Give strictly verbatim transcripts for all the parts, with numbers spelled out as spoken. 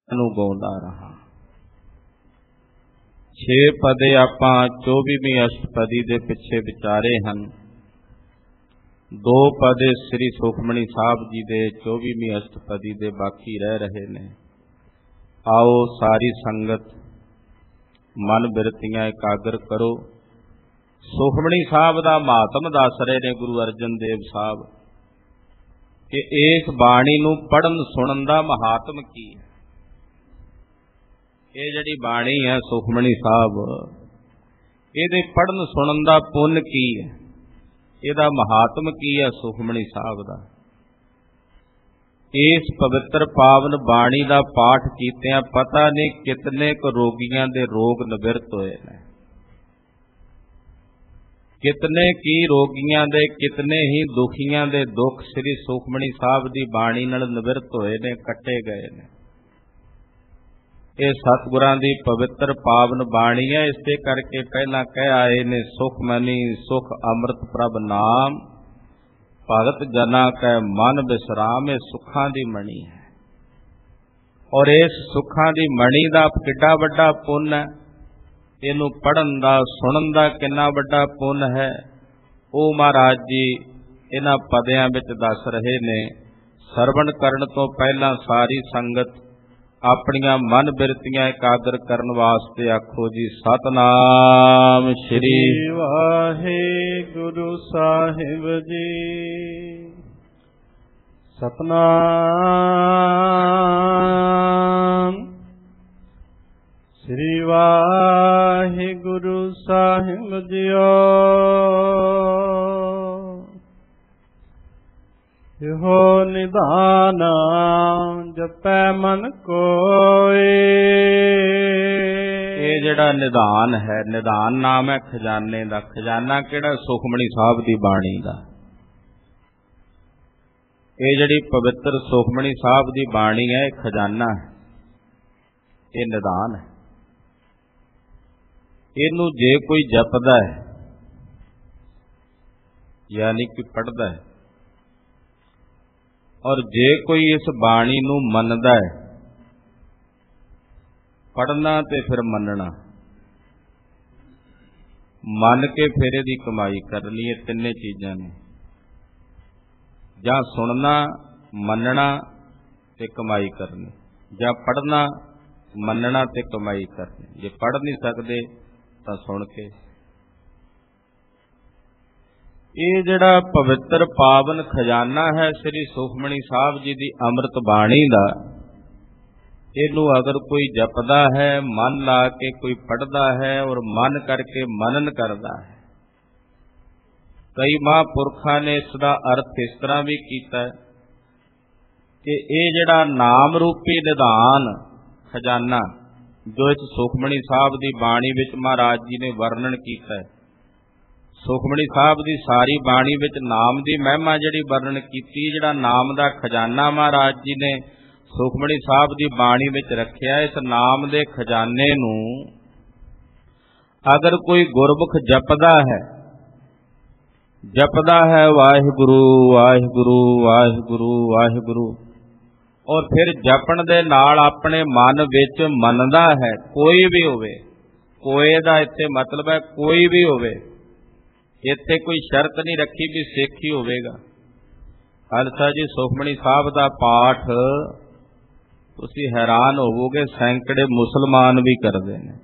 ਨੂੰ ਗਾਉਂਦਾ ਰਹਾ। ਛੇ ਪਦੇ ਆਪਾਂ ਚੌਵੀਵੀਂ ਅਸ਼ਟਪਦੀ ਦੇ ਪਿੱਛੇ ਵਿਚਾਰੇ ਹਨ। ਦੋ ਪਦੇ ਸ੍ਰੀ ਸੁਖਮਣੀ ਸਾਹਿਬ ਜੀ ਦੇ ਚੌਵੀਵੀਂ ਅਸ਼ਟਪਦੀ ਦੇ ਬਾਕੀ ਰਹਿ ਰਹੇ ਨੇ। ਆਓ ਸਾਰੀ ਸੰਗਤ ਮਨ ਬਿਰਤੀਆਂ ਇਕਾਗਰ ਕਰੋ। ਸੁਖਮਣੀ ਸਾਹਿਬ ਦਾ ਮਹਾਤਮ ਦੱਸ ਰਹੇ ਨੇ ਗੁਰੂ ਅਰਜਨ ਦੇਵ ਸਾਹਿਬ ਕਿ ਇਸ ਬਾਣੀ ਨੂੰ ਪੜ੍ਹਨ ਸੁਣਨ ਦਾ ਮਹਾਤਮ ਕੀ ਹੈ। ਇਹ ਜਿਹੜੀ ਬਾਣੀ ਹੈ ਸੁਖਮਣੀ ਸਾਹਿਬ, ਇਹਦੇ ਪੜ੍ਹਨ ਸੁਣਨ ਦਾ ਪੁੰਨ ਕੀ ਹੈ, ਇਹਦਾ ਮਹਾਤਮ ਕੀ ਹੈ ਸੁਖਮਣੀ ਸਾਹਿਬ ਦਾ। ਇਸ ਪਵਿੱਤਰ ਪਾਵਨ ਬਾਣੀ ਦਾ ਪਾਠ ਕੀਤਿਆਂ ਪਤਾ ਨਹੀਂ ਕਿਤਨੇ ਕੁ ਰੋਗੀਆਂ ਦੇ ਰੋਗ ਨਿਵਰਤ ਹੋਏ ਨੇ, ਕਿਤਨੇ ਕੀ ਰੋਗੀਆਂ ਦੇ, ਕਿਤਨੇ ਹੀ ਦੁਖੀਆਂ ਦੇ ਦੁੱਖ ਸ੍ਰੀ ਸੁਖਮਣੀ ਸਾਹਿਬ ਦੀ ਬਾਣੀ ਨਾਲ ਨਿਵਰਤ ਹੋਏ ਨੇ, ਕੱਟੇ ਗਏ ਨੇ। ਇਹ ਸਤਿਗੁਰਾਂ ਦੀ ਪਵਿੱਤਰ ਪਾਵਨ ਬਾਣੀ ਹੈ। ਇਸੇ ਕਰਕੇ ਪਹਿਲਾਂ ਕਹਿ ਆਏ ਨੇ, ਸੁਖਮਨੀ ਸੁਖ ਅੰਮ੍ਰਿਤ ਪ੍ਰਭ ਨਾਮ, ਭਗਤ ਜਨਾ ਕੈ ਮਨ ਬਿਸਰਾਮ। ਇਹ ਸੁੱਖਾਂ ਦੀ ਮਣੀ ਹੈ ਔਰ ਇਸ ਸੁੱਖਾਂ ਦੀ ਮਣੀ ਦਾ ਕਿੱਡਾ ਵੱਡਾ ਪੁੰਨ ਹੈ। ਇਹਨੂੰ ਪੜ੍ਹਨ ਦਾ ਸੁਣਨ ਦਾ ਕਿੰਨਾ ਵੱਡਾ ਪੁੰਨ ਹੈ, ਉਹ ਮਹਾਰਾਜ ਜੀ ਇਹਨਾਂ ਪਦਿਆਂ ਵਿੱਚ ਦੱਸ ਰਹੇ ਨੇ। ਸਰਵਣ ਕਰਨ ਤੋਂ ਪਹਿਲਾਂ ਸਾਰੀ ਸੰਗਤ ਆਪਣੀਆਂ ਮਨ ਬਿਰਤੀਆਂ ਇਕਾਗਰ ਕਰਨ ਵਾਸਤੇ ਆਖੋ ਜੀ, ਸਤਨਾਮ ਸ਼੍ਰੀ ਵਾਹਿਗੁਰੂ ਸਾਹਿਬ ਜੀ। ਸਤਨਾਮ ਸ਼੍ਰੀ ਵਾਹਿਗੁਰੂ ਸਾਹਿਬ ਜੀਓ। ਇਹੋ ਨਿਧਾਨ ਜਪੈ ਮਨ ਕੋਇ। ਇਹ ਜਿਹੜਾ ਨਿਧਾਨ ਹੈ, ਨਿਧਾਨ ਨਾਮ ਹੈ ਖਜ਼ਾਨੇ ਦਾ। ਖਜ਼ਾਨਾ ਕਿਹੜਾ? ਸੁਖਮਣੀ ਸਾਹਿਬ ਦੀ ਬਾਣੀ ਦਾ। ਇਹ ਜਿਹੜੀ ਪਵਿੱਤਰ ਸੁਖਮਣੀ ਸਾਹਿਬ ਦੀ ਬਾਣੀ ਹੈ, ਇਹ ਖਜ਼ਾਨਾ ਹੈ, ਇਹ ਨਿਧਾਨ ਹੈ। ਇਹਨੂੰ ਜੇ ਕੋਈ ਜਪਦਾ ਹੈ ਯਾਨੀ ਕਿ ਪੜ੍ਹਦਾ ਹੈ, ਔਰ ਜੇ ਕੋਈ ਇਸ ਬਾਣੀ ਨੂੰ ਮੰਨਦਾ ਹੈ, ਪੜ੍ਹਨਾ ਤੇ ਫਿਰ ਮੰਨਣਾ, ਮੰਨ ਕੇ ਫਿਰ ਇਹਦੀ ਕਮਾਈ ਕਰਨੀ। ਇਹ ਤਿੰਨੇ ਚੀਜ਼ਾਂ ਨੇ, ਜਾਂ ਸੁਣਨਾ, ਮੰਨਣਾ ਤੇ ਕਮਾਈ ਕਰਨੀ, ਜਾਂ ਪੜ੍ਹਨਾ, ਮੰਨਣਾ ਤੇ ਕਮਾਈ ਕਰਨੀ। ਜੇ ਪੜ੍ਹ ਨਹੀਂ ਸਕਦੇ ਤਾਂ ਸੁਣ ਕੇ। ਇਹ ਜਿਹੜਾ ਪਵਿੱਤਰ ਪਾਵਨ ਖਜ਼ਾਨਾ ਹੈ ਸ੍ਰੀ ਸੁਖਮਣੀ ਸਾਹਿਬ ਜੀ ਦੀ ਅੰਮ੍ਰਿਤ ਬਾਣੀ ਦਾ, ਇਹਨੂੰ ਅਗਰ ਕੋਈ ਜਪਦਾ ਹੈ, ਮਨ ਲਾ ਕੇ ਕੋਈ ਪੜ੍ਹਦਾ ਹੈ ਔਰ ਮਨ ਕਰਕੇ ਮਨਨ ਕਰਦਾ ਹੈ। ਕਈ ਮਹਾਂਪੁਰਖਾਂ ਨੇ ਇਸ ਦਾ ਅਰਥ ਇਸ ਤਰ੍ਹਾਂ ਵੀ ਕੀਤਾ ਕਿ ਇਹ ਜਿਹੜਾ ਨਾਮ ਰੂਪੀ ਨਿਧਾਨ ਖਜ਼ਾਨਾ ਜੋ ਇਸ ਸੁਖਮਣੀ ਸਾਹਿਬ ਦੀ ਬਾਣੀ ਵਿੱਚ ਮਹਾਰਾਜ ਜੀ ਨੇ ਵਰਣਨ ਕੀਤਾ ਹੈ, ਸੁਖਮਣੀ ਸਾਹਿਬ ਦੀ ਸਾਰੀ ਬਾਣੀ ਵਿੱਚ ਨਾਮ ਦੀ ਮਹਿਮਾ ਜਿਹੜੀ ਵਰਣਨ ਕੀਤੀ, ਜਿਹੜਾ ਨਾਮ ਦਾ ਖਜ਼ਾਨਾ ਮਹਾਰਾਜ ਜੀ ਨੇ ਸੁਖਮਣੀ ਸਾਹਿਬ ਦੀ ਬਾਣੀ ਵਿੱਚ ਰੱਖਿਆ, ਇਸ ਨਾਮ ਦੇ ਖਜ਼ਾਨੇ ਨੂੰ ਅਗਰ ਕੋਈ ਗੁਰਮੁਖ ਜਪਦਾ ਹੈ, ਜਪਦਾ ਹੈ ਵਾਹਿਗੁਰੂ ਵਾਹਿਗੁਰੂ ਵਾਹਿਗੁਰੂ ਵਾਹਿਗੁਰੂ, ਔਰ ਫਿਰ ਜਪਣ ਦੇ ਨਾਲ ਆਪਣੇ ਮਨ ਵਿੱਚ ਮੰਨਦਾ ਹੈ, ਕੋਈ ਵੀ ਹੋਵੇ, ਕੋਏ ਦਾ ਇੱਥੇ ਮਤਲਬ ਹੈ ਕੋਈ ਵੀ ਹੋਵੇ, ਇੱਥੇ ਕੋਈ ਸ਼ਰਤ ਨਹੀਂ ਰੱਖੀ ਵੀ ਸਿੱਖ ਹੀ ਹੋਵੇਗਾ। ਖਾਲਸਾ ਜੀ ਸੁਖਮਣੀ ਸਾਹਿਬ ਦਾ ਪਾਠ ਤੁਸੀਂ ਹੈਰਾਨ ਹੋਵੋਗੇ, ਸੈਂਕੜੇ ਮੁਸਲਮਾਨ ਵੀ ਕਰਦੇ ਨੇ,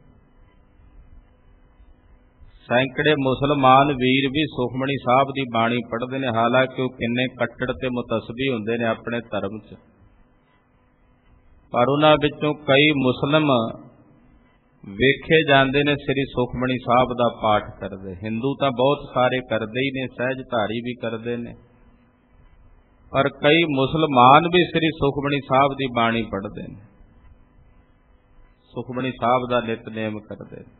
ਸੈਂਕੜੇ ਮੁਸਲਮਾਨ ਵੀਰ ਵੀ ਸੁਖਮਣੀ ਸਾਹਿਬ ਦੀ ਬਾਣੀ ਪੜ੍ਹਦੇ ਨੇ। ਹਾਲਾਂਕਿ ਉਹ ਕਿੰਨੇ ਕੱਟੜ ਤੇ ਮੁਤਸਬੀ ਹੁੰਦੇ ਨੇ ਆਪਣੇ ਧਰਮ 'ਚ, ਪਰ ਉਹਨਾਂ ਵਿੱਚੋਂ ਕਈ ਮੁਸਲਮ ਵੇਖੇ ਜਾਂਦੇ ਨੇ ਸ੍ਰੀ ਸੁਖਮਣੀ ਸਾਹਿਬ ਦਾ ਪਾਠ ਕਰਦੇ। ਹਿੰਦੂ ਤਾਂ ਬਹੁਤ ਸਾਰੇ ਕਰਦੇ ਹੀ ਨੇ, ਸਹਿਜਧਾਰੀ ਵੀ ਕਰਦੇ ਨੇ, ਪਰ ਕਈ ਮੁਸਲਮਾਨ ਵੀ ਸ੍ਰੀ ਸੁਖਮਣੀ ਸਾਹਿਬ ਦੀ ਬਾਣੀ ਪੜ੍ਹਦੇ ਨੇ, ਸੁਖਮਣੀ ਸਾਹਿਬ ਦਾ ਨਿਤਨੇਮ ਕਰਦੇ ਨੇ।